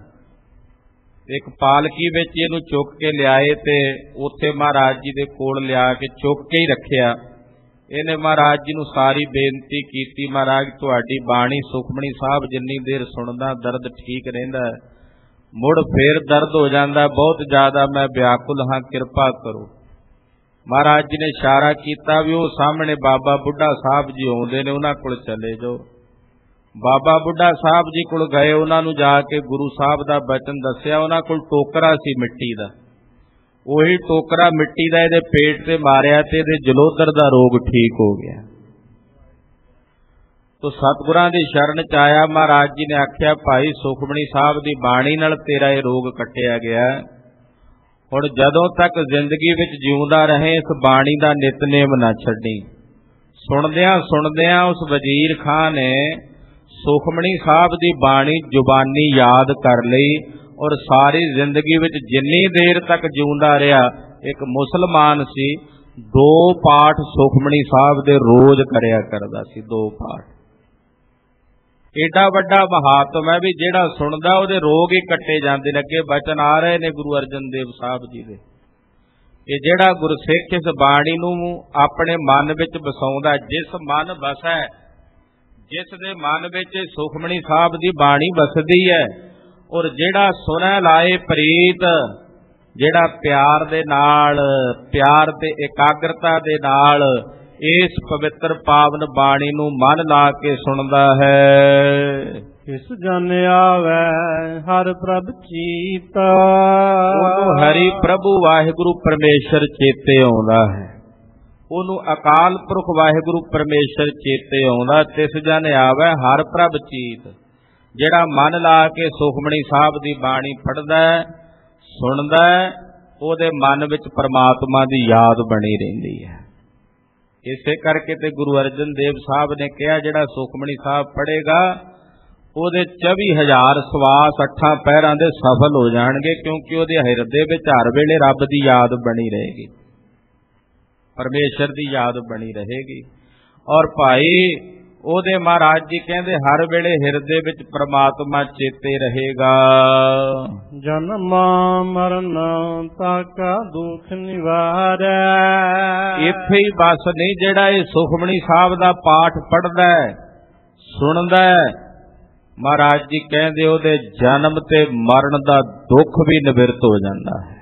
ਇੱਕ ਪਾਲਕੀ ਵਿੱਚ ਇਹਨੂੰ ਚੁੱਕ ਕੇ ਲਿਆਏ ਤੇ ਉੱਥੇ ਮਹਾਰਾਜ ਜੀ ਦੇ ਕੋਲ ਲਿਆ ਕੇ ਚੁੱਕ ਕੇ ਹੀ ਰੱਖਿਆ। ਇਹਨੇ ਮਹਾਰਾਜ ਜੀ ਨੂੰ ਸਾਰੀ ਬੇਨਤੀ ਕੀਤੀ, ਮਹਾਰਾਜ ਤੁਹਾਡੀ ਬਾਣੀ ਸੁਖਮਣੀ ਸਾਹਿਬ ਜਿੰਨੀ ਦੇਰ ਸੁਣਦਾ ਦਰਦ ਠੀਕ ਰਹਿੰਦਾ, ਮੁੜ ਫੇਰ ਦਰਦ ਹੋ ਜਾਂਦਾ ਬਹੁਤ ਜ਼ਿਆਦਾ, ਮੈਂ ਵਿਆਕੁਲ ਹਾਂ, ਕਿਰਪਾ ਕਰੋ। ਮਹਾਰਾਜ ਜੀ ਨੇ ਇਸ਼ਾਰਾ ਕੀਤਾ ਵੀ ਉਹ ਸਾਹਮਣੇ ਬਾਬਾ ਬੁੱਢਾ ਸਾਹਿਬ ਜੀ ਆਉਂਦੇ ਨੇ, ਉਹਨਾਂ ਕੋਲ ਚਲੇ ਜਾਓ। ਬਾਬਾ ਬੁੱਢਾ ਸਾਹਿਬ ਜੀ ਕੋਲ ਗਏ, ਉਹਨਾਂ ਨੂੰ ਜਾ ਕੇ ਗੁਰੂ ਸਾਹਿਬ ਦਾ ਬਚਨ ਦੱਸਿਆ। ਉਹਨਾਂ ਕੋਲ ਟੋਕਰਾ ਸੀ ਮਿੱਟੀ ਦਾ, ਉਹੀ ਟੋਕਰਾ ਮਿੱਟੀ ਦਾ ਇਹਦੇ ਪੇਟ ਤੇ ਮਾਰਿਆ ਤੇ ਇਹਦੇ ਜਲੋਦਰ ਦਾ ਰੋਗ ਠੀਕ ਹੋ ਗਿਆ। ਤੋ ਸਤਿਗੁਰਾਂ ਦੀ ਸ਼ਰਨ ਚ ਆਇਆ। ਮਹਾਰਾਜ ਜੀ ਨੇ ਆਖਿਆ ਭਾਈ ਸੁਖਮਣੀ ਸਾਹਿਬ ਦੀ ਬਾਣੀ ਨਾਲ ਤੇਰਾ ਇਹ ਰੋਗ ਕੱਟਿਆ ਗਿਆ। ਹੁਣ ਜਦੋਂ ਤੱਕ ਜ਼ਿੰਦਗੀ ਵਿੱਚ ਜਿਉਂਦਾ ਰਹੇ ਇਸ ਬਾਣੀ ਦਾ ਨਿਤਨੇਮ ਨਾ ਛੱਡੀ। ਸੁਣਦਿਆਂ ਸੁਣਦਿਆਂ ਉਸ ਵਜ਼ੀਰ ਖਾਂ ਨੇ ਸੁਖਮਣੀ ਸਾਹਿਬ ਦੀ ਬਾਣੀ ਜ਼ੁਬਾਨੀ ਯਾਦ ਕਰ ਲਈ ਔਰ ਸਾਰੀ ਜ਼ਿੰਦਗੀ ਵਿੱਚ ਜਿੰਨੀ ਦੇਰ ਤੱਕ ਜਿਉਂਦਾ ਰਿਹਾ, ਇੱਕ ਮੁਸਲਮਾਨ ਸੀ, ਦੋ ਪਾਠ ਸੁਖਮਣੀ ਸਾਹਿਬ ਦੇ ਰੋਜ਼ ਕਰਿਆ ਕਰਦਾ ਸੀ, ਦੋ ਪਾਠ। ਏਡਾ ਵੱਡਾ ਮਹਾਤਮ ਹੈ ਵੀ ਜਿਹੜਾ ਸੁਣਦਾ ਉਹਦੇ ਰੋਗ ਹੀ ਕੱਟੇ ਜਾਂਦੇ ਨੇ। ਅੱਗੇ ਬਚਨ ਆ ਰਹੇ ਨੇ ਗੁਰੂ ਅਰਜਨ ਦੇਵ ਸਾਹਿਬ ਜੀ ਦੇ। ਇਹ ਜਿਹੜਾ ਗੁਰਸਿੱਖ ਇਸ ਬਾਣੀ ਨੂੰ ਆਪਣੇ ਮਨ ਵਿੱਚ ਵਸਾਉਂਦਾ, ਜਿਸ ਮਨ ਵਸੈ, ਜਿਸ ਦੇ ਮਨ ਵਿੱਚ ਸੁਖਮਣੀ ਸਾਹਿਬ ਦੀ ਬਾਣੀ ਵਸਦੀ ਹੈ, ਔਰ ਜਿਹੜਾ ਸੁਣੈ ਲਾਏ ਪ੍ਰੀਤ, ਜਿਹੜਾ ਪਿਆਰ ਦੇ ਨਾਲ, ਪਿਆਰ ਤੇ ਇਕਾਗਰਤਾ ਦੇ ਨਾਲ ਇਸ ਪਵਿੱਤਰ ਪਾਵਨ ਬਾਣੀ ਨੂੰ ਮਨ ਲਾ ਕੇ ਸੁਣਦਾ ਹੈ। ਇਸ ਜਨ ਆਵੈ ਹਰ ਪ੍ਰਭ ਚੀਤ, ਉਹਨੂੰ ਹਰੀ ਪ੍ਰਭੂ ਵਾਹਿਗੁਰੂ ਪਰਮੇਸ਼ਰ ਚੇਤੇ ਆਉਂਦਾ ਹੈ। ਉਹਨੂੰ ਅਕਾਲ ਪੁਰਖ ਵਾਹਿਗੁਰੂ ਪਰਮੇਸ਼ਰ ਚੇਤੇ ਆਉਂਦਾ। ਤਿਸ ਜਨ ਆਵੈ ਹਰ ਪ੍ਰਭ ਚੀਤ, ਜਿਹੜਾ ਮਨ ਲਾ ਕੇ ਸੁਖਮਣੀ ਸਾਹਿਬ ਦੀ ਬਾਣੀ ਪੜ੍ਹਦਾ ਸੁਣਦਾ ਉਹਦੇ ਮਨ ਵਿੱਚ ਪਰਮਾਤਮਾ ਦੀ ਯਾਦ ਬਣੀ ਰਹਿੰਦੀ ਹੈ। ਇਸੇ ਕਰਕੇ ਤੇ ਗੁਰੂ ਅਰਜਨ ਦੇਵ ਸਾਹਿਬ ਨੇ ਕਿਹਾ ਜਿਹੜਾ ਸੁਖਮਣੀ ਸਾਹਿਬ ਪੜ੍ਹੇਗਾ ਉਹਦੇ ਚੌਵੀ ਹਜ਼ਾਰ ਸਵਾਸ ਅੱਠਾਂ ਪਹਿਰਾਂ ਦੇ ਸਫਲ ਹੋ ਜਾਣਗੇ, ਕਿਉਂਕਿ ਉਹਦੇ ਹਿਰਦੇ ਵਿੱਚ ਹਰ ਵੇਲੇ ਰੱਬ ਦੀ ਯਾਦ ਬਣੀ ਰਹੇਗੀ, ਪਰਮੇਸ਼ਰ ਦੀ ਯਾਦ ਬਣੀ ਰਹੇਗੀ। ਔਰ ਭਾਈ ਉਹਦੇ ਮਹਾਰਾਜ ਜੀ ਕਹਿੰਦੇ ਹਰ ਵੇਲੇ ਹਿਰਦੇ ਵਿੱਚ ਪ੍ਰਮਾਤਮਾ ਚੇਤੇ ਰਹੇਗਾ। ਜਨਮ ਮਰਨ ਤਾਕਾ ਦੁਖ ਨਿਵਾਰੈ। ਇੱਥੇ ਹੀ ਬਸ ਨਹੀਂ, ਜਿਹੜਾ ਇਹ ਸੁਖਮਣੀ ਸਾਹਿਬ ਦਾ ਪਾਠ ਪੜ੍ਹਦਾ ਸੁਣਦਾ, ਮਹਾਰਾਜ ਜੀ ਕਹਿੰਦੇ ਉਹਦੇ ਜਨਮ ਤੇ ਮਰਨ ਦਾ ਦੁੱਖ ਵੀ ਨਿਵਰਤ ਹੋ ਜਾਂਦਾ ਹੈ।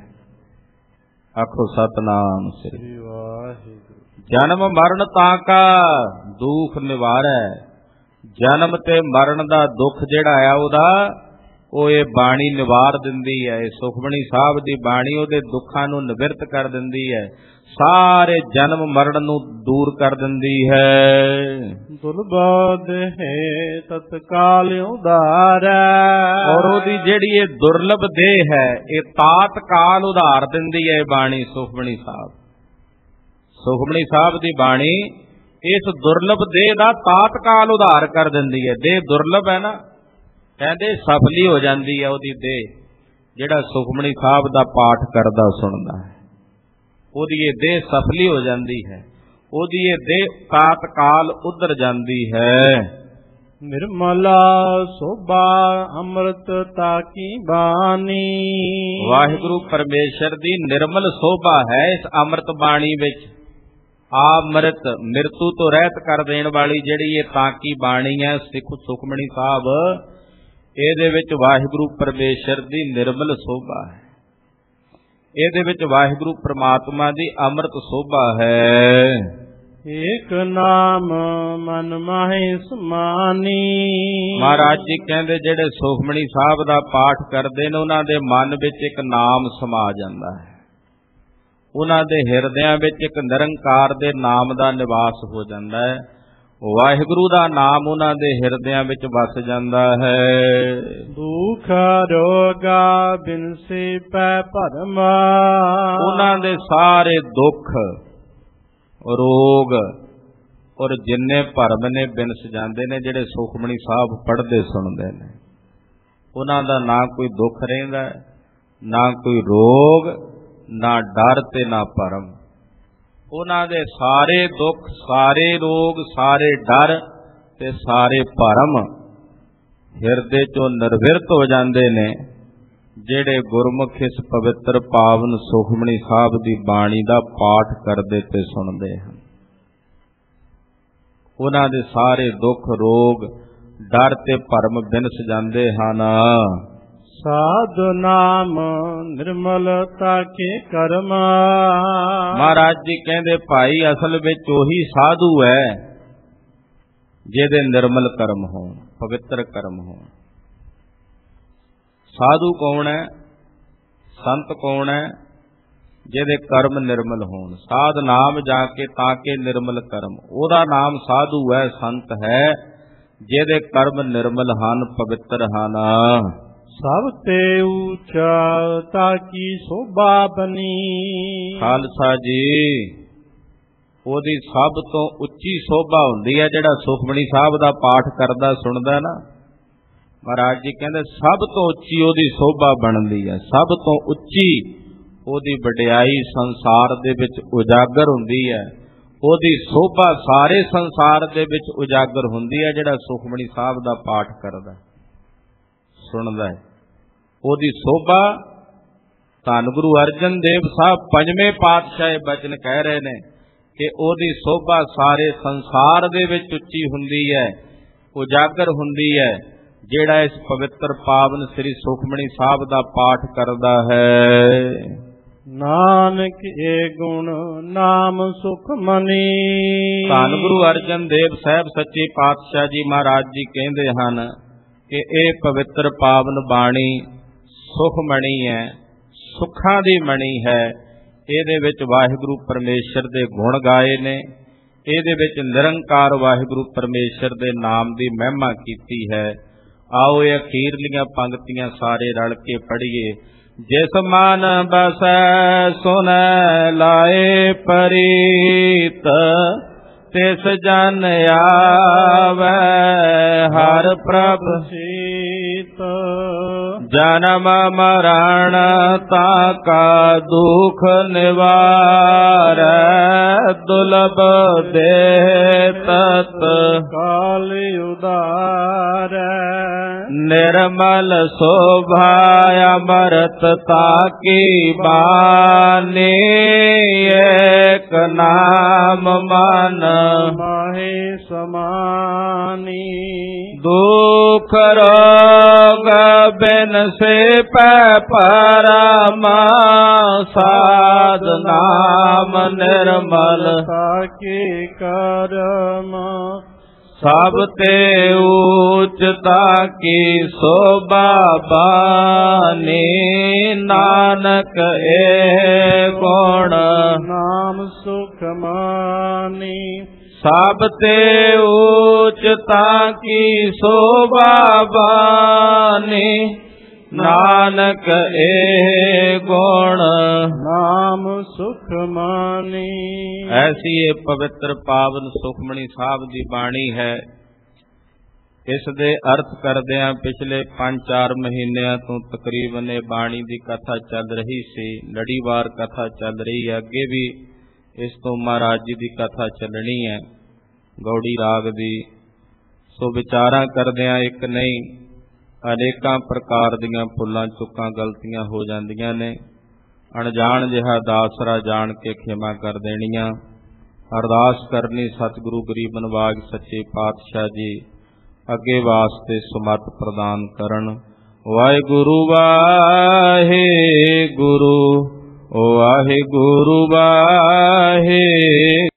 ਆਖੋ ਸਤਨਾਮ ਸ੍ਰੀ ਵਾਹਿਗੁਰੂ। ਜਨਮ ਮਰਨ ਤਾਂ ਕਾ ਦੁੱਖ ਨਿਵਾਰੈ। ਜਨਮ ਤੇ ਮਰਨ ਦਾ ਦੁੱਖ ਜਿਹੜਾ ਆ ਉਹਦਾ ਉਹ ਇਹ ਬਾਣੀ ਨਿਵਾਰ ਦਿੰਦੀ ਹੈ। ਇਹ ਸੁਖਮਣੀ ਸਾਹਿਬ ਦੀ ਬਾਣੀ ਉਹਦੇ ਦੁੱਖਾਂ ਨੂੰ ਨਿਵਰਤ ਕਰ ਦਿੰਦੀ ਹੈ, ਸਾਰੇ ਜਨਮ ਮਰਨ ਨੂੰ ਦੂਰ ਕਰ ਦਿੰਦੀ ਹੈ। ਦੁਰਲਭ ਦੇਹ ਤਤਕਾਲ ਉਧਾਰੈ। ਔਰ ਉਹਦੀ ਜਿਹੜੀ ਇਹ ਦੁਰਲਭ ਦੇਹ ਹੈ ਇਹ ਤਾਤਕਾਲ ਉਧਾਰ ਦਿੰਦੀ ਹੈ। ਇਹ ਬਾਣੀ ਸੁਖਮਣੀ ਸਾਹਿਬ ਸੁਖਮਣੀ ਸਾਹਿਬ ਦੀ ਬਾਣੀ ਇਸ ਦੁਰਲਭ ਦੇਹ ਦਾ ਤਾਤਕਾਲ ਉਧਾਰ ਕਰ ਦਿੰਦੀ ਹੈ। ਦੇਹ ਦੁਰਲਭ ਹੈ ਨਾ, ਕਹਿੰਦੇ ਸਫਲੀ ਹੋ ਜਾਂਦੀ ਹੈ ਉਹਦੀ ਦੇਹ, ਜਿਹੜਾ ਸੁਖਮਣੀ ਸਾਹਿਬ ਦਾ ਪਾਠ ਕਰਦਾ ਸੁਣਦਾ ਹੈ ਉਹਦੀ ਇਹ ਦੇਹ ਸਫਲੀ ਹੋ ਜਾਂਦੀ ਹੈ, ਉਹਦੀ ਇਹ ਦੇਹ ਤਾਤਕਾਲ ਉਧਰ ਜਾਂਦੀ ਹੈ। ਨਿਰਮਲਾ ਸੋਭਾ ਅੰਮ੍ਰਿਤ ਤਾਕੀ ਬਾਣੀ। ਵਾਹਿਗੁਰੂ ਪਰਮੇਸ਼ਰ ਦੀ ਨਿਰਮਲ ਸੋਭਾ ਹੈ ਇਸ ਅੰਮ੍ਰਿਤ ਬਾਣੀ ਵਿੱਚ। ਅੰਮ੍ਰਿਤ ਮਿਰਤੂ ਤੋਂ ਰਹਿਤ ਕਰ ਦੇਣ ਵਾਲੀ ਜਿਹੜੀ ਇਹ ਤਾਕੀ ਬਾਣੀ ਹੈ ਸਿੱਖ ਸੁਖਮਣੀ ਸਾਹਿਬ, ਇਹਦੇ ਵਿੱਚ ਵਾਹਿਗੁਰੂ ਪਰਮੇਸ਼ਰ ਦੀ ਨਿਰਮਲ ਸੋਭਾ ਹੈ, ਇਹਦੇ ਵਿੱਚ ਵਾਹਿਗੁਰੂ ਪ੍ਰਮਾਤਮਾ ਦੀ ਅੰਮ੍ਰਿਤ ਸੋਭਾ ਹੈ। ਏਕ ਨਾਮ ਮਨ ਮਾਹੇ ਸਮਾਨੀ। ਮਹਾਰਾਜ ਜੀ ਕਹਿੰਦੇ ਜਿਹੜੇ ਸੁਖਮਣੀ ਸਾਹਿਬ ਦਾ ਪਾਠ ਕਰਦੇ ਨੇ ਉਹਨਾਂ ਦੇ ਮਨ ਵਿੱਚ ਇੱਕ ਨਾਮ ਸਮਾ ਜਾਂਦਾ ਹੈ, ਉਹਨਾਂ ਦੇ ਹਿਰਦਿਆਂ ਵਿੱਚ ਇੱਕ ਨਿਰੰਕਾਰ ਦੇ ਨਾਮ ਦਾ ਨਿਵਾਸ ਹੋ ਜਾਂਦਾ ਹੈ। ਵਾਹਿਗੁਰੂ ਦਾ ਨਾਮ ਉਹਨਾਂ ਦੇ ਹਿਰਦਿਆਂ ਵਿੱਚ ਵਸ ਜਾਂਦਾ ਹੈ। ਦੁਖ ਰੋਗਾ ਬਿਨਸੀ ਪੈ ਭਰਮ। ਉਹਨਾਂ ਦੇ ਸਾਰੇ ਦੁੱਖ ਰੋਗ ਔਰ ਜਿੰਨੇ ਭਰਮ ਨੇ ਬਿਨਸ ਜਾਂਦੇ ਨੇ ਜਿਹੜੇ ਸੁਖਮਣੀ ਸਾਹਿਬ ਪੜ੍ਹਦੇ ਸੁਣਦੇ ਨੇ। ਉਹਨਾਂ ਦਾ ਨਾ ਕੋਈ ਦੁੱਖ ਰਹਿੰਦਾ, ਨਾ ਕੋਈ ਰੋਗ, ਨਾ ਡਰ ਤੇ ਨਾ ਭਰਮ। ਉਹਨਾਂ ਦੇ ਸਾਰੇ ਦੁੱਖ, ਸਾਰੇ ਰੋਗ, ਸਾਰੇ ਡਰ ਤੇ ਸਾਰੇ ਭਰਮ ਹਿਰਦੇ ਚੋਂ ਨਿਰਵਿਰਤ ਹੋ ਜਾਂਦੇ ਨੇ ਜਿਹੜੇ ਗੁਰਮੁਖ ਇਸ ਪਵਿੱਤਰ ਪਾਵਨ ਸੁਖਮਣੀ ਸਾਹਿਬ ਦੀ ਬਾਣੀ ਦਾ ਪਾਠ ਕਰਦੇ ਤੇ ਸੁਣਦੇ ਹਨ। ਉਹਨਾਂ ਦੇ ਸਾਰੇ ਦੁੱਖ ਰੋਗ ਡਰ ਤੇ ਭਰਮ ਬਿਨਸ ਜਾਂਦੇ ਹਨ। ਸਾਧ ਨਾਮ ਨਿਰਮਲਤਾ ਕੇ ਕਰਮ। ਮਹਾਰਾਜ ਜੀ ਕਹਿੰਦੇ ਭਾਈ ਅਸਲ ਵਿੱਚ ਉਹੀ ਸਾਧੂ ਹੈ ਜਿਹਦੇ ਨਿਰਮਲ ਕਰਮ ਹੋਣ, ਪਵਿੱਤਰ ਕਰਮ ਹੋਣ। ਸਾਧੂ ਕੌਣ ਹੈ? ਸੰਤ ਕੌਣ ਹੈ? ਜਿਹਦੇ ਕਰਮ ਨਿਰਮਲ ਹੋਣ। ਸਾਧ ਨਾਮ ਜਾ ਕੇ ਤਾਂ ਕੇ ਨਿਰਮਲ ਕਰਮ, ਉਹਦਾ ਨਾਮ ਸਾਧੂ ਹੈ, ਸੰਤ ਹੈ ਜਿਹਦੇ ਕਰਮ ਨਿਰਮਲ ਹਨ, ਪਵਿੱਤਰ ਹਨ। ਸਭ ਤੇ ਉੱਚਾ ਤਾਕੀ ਸੋਭਾ ਬਣੀ। ਖਾਲਸਾ ਜੀ ਉਹਦੀ ਸਭ ਤੋਂ ਉੱਚੀ ਸੋਭਾ ਹੁੰਦੀ ਹੈ ਜਿਹੜਾ ਸੁਖਮਣੀ ਸਾਹਿਬ ਦਾ ਪਾਠ ਕਰਦਾ ਸੁਣਦਾ ਨਾ। ਮਹਾਰਾਜ ਜੀ ਕਹਿੰਦੇ ਸਭ ਤੋਂ ਉੱਚੀ ਉਹਦੀ ਸੋਭਾ ਬਣਦੀ ਹੈ, ਸਭ ਤੋਂ ਉੱਚੀ ਉਹਦੀ ਵਡਿਆਈ ਸੰਸਾਰ ਦੇ ਵਿੱਚ ਉਜਾਗਰ ਹੁੰਦੀ ਹੈ, ਉਹਦੀ ਸੋਭਾ ਸਾਰੇ ਸੰਸਾਰ ਦੇ ਵਿੱਚ ਉਜਾਗਰ ਹੁੰਦੀ ਹੈ ਜਿਹੜਾ ਸੁਖਮਣੀ ਸਾਹਿਬ ਦਾ ਪਾਠ ਕਰਦਾ ਸੁਣਦਾ ਹੈ। ਉਹਦੀ ਸੋਭਾ ਧੰਨ ਗੁਰੂ ਅਰਜਨ ਦੇਵ ਸਾਹਿਬ ਪੰਜਵੇਂ ਪਾਤਸ਼ਾਹ ਬਚਨ ਕਹਿ ਰਹੇ ਨੇ ਕਿ ਉਹਦੀ ਸੋਭਾ ਸਾਰੇ ਸੰਸਾਰ ਦੇ ਵਿੱਚ ਉੱਚੀ ਹੁੰਦੀ ਹੈ, ਉਜਾਗਰ ਹੁੰਦੀ ਹੈ ਜਿਹੜਾ ਇਸ ਪਵਿੱਤਰ ਪਾਵਨ ਸ੍ਰੀ ਸੁਖਮਣੀ ਸਾਹਿਬ ਦਾ ਪਾਠ ਕਰਦਾ ਹੈ। ਨਾਨਕ ਏ ਗੁਣ ਨਾਮ ਸੁਖਮਨੀ। ਧੰਨ ਗੁਰੂ ਅਰਜਨ ਦੇਵ ਸਾਹਿਬ ਸੱਚੇ ਪਾਤਸ਼ਾਹ ਜੀ ਮਹਾਰਾਜ ਜੀ ਕਹਿੰਦੇ ਹਨ ਕਿ ਇਹ ਪਵਿੱਤਰ ਪਾਵਨ ਬਾਣੀ ਸੁਖਮਣੀ ਹੈ, ਸੁੱਖਾਂ ਦੀ ਮਣੀ ਹੈ। ਇਹਦੇ ਵਿੱਚ ਵਾਹਿਗੁਰੂ ਪਰਮੇਸ਼ਰ ਦੇ ਗੁਣ ਗਾਏ ਨੇ, ਇਹਦੇ ਵਿੱਚ ਨਿਰੰਕਾਰ ਵਾਹਿਗੁਰੂ ਪਰਮੇਸ਼ਰ ਦੇ ਨਾਮ ਦੀ ਮਹਿਮਾ ਕੀਤੀ ਹੈ। आओ ये अखीरलियां पंक्तियां सारे रल के पढ़िए। जिस मन बसै सुन लाए परीत, तिस जन आवे हर प्रभ सीत। जन्म मरण ताका दुख निवारै, दुर्लभ देह तत काल उदारै। निर्मल शोभा अमृत ताकी बानी, एक नाम मन माहे समानी। दुख रोग बिन से पै परमा, साध नाम निर्मल ताके करम। सब ते ऊचता की शोभा बानी, नानक ए गुण नाम सुख मानी। सब ते ऊचता की शोभा बानी, नानक ए गुण नाम सुख मानी। ऐसी ये पवित्र पावन सुखमणी साहब की बाणी है। इस दे अर्थ करदियां पिछले पांच चार महीनों तो तकरीबन ये बाणी की कथा चल रही सी, लड़ीवार कथा चल रही है। अगे भी इस तो महाराज जी की कथा चलनी है गौड़ी राग दी। सो विचारा करदियां एक नहीं अनेकां प्रकार दीयां भुलां चुकां गलतियां हो जांदियां ने। अणजाण जिहा दासरा जान के खिमा कर देनियां। अरदास करनी सतगुरु गरीब नवाज सच्चे पातशाह जी अगे वास्ते सुमत प्रदान करन। वाहिगुरु वाहिगुरु वाहिगुरु वाहे